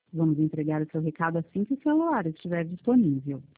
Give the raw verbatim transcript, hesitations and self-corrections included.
Vamos entregar o seu recado assim que o celular estiver disponível.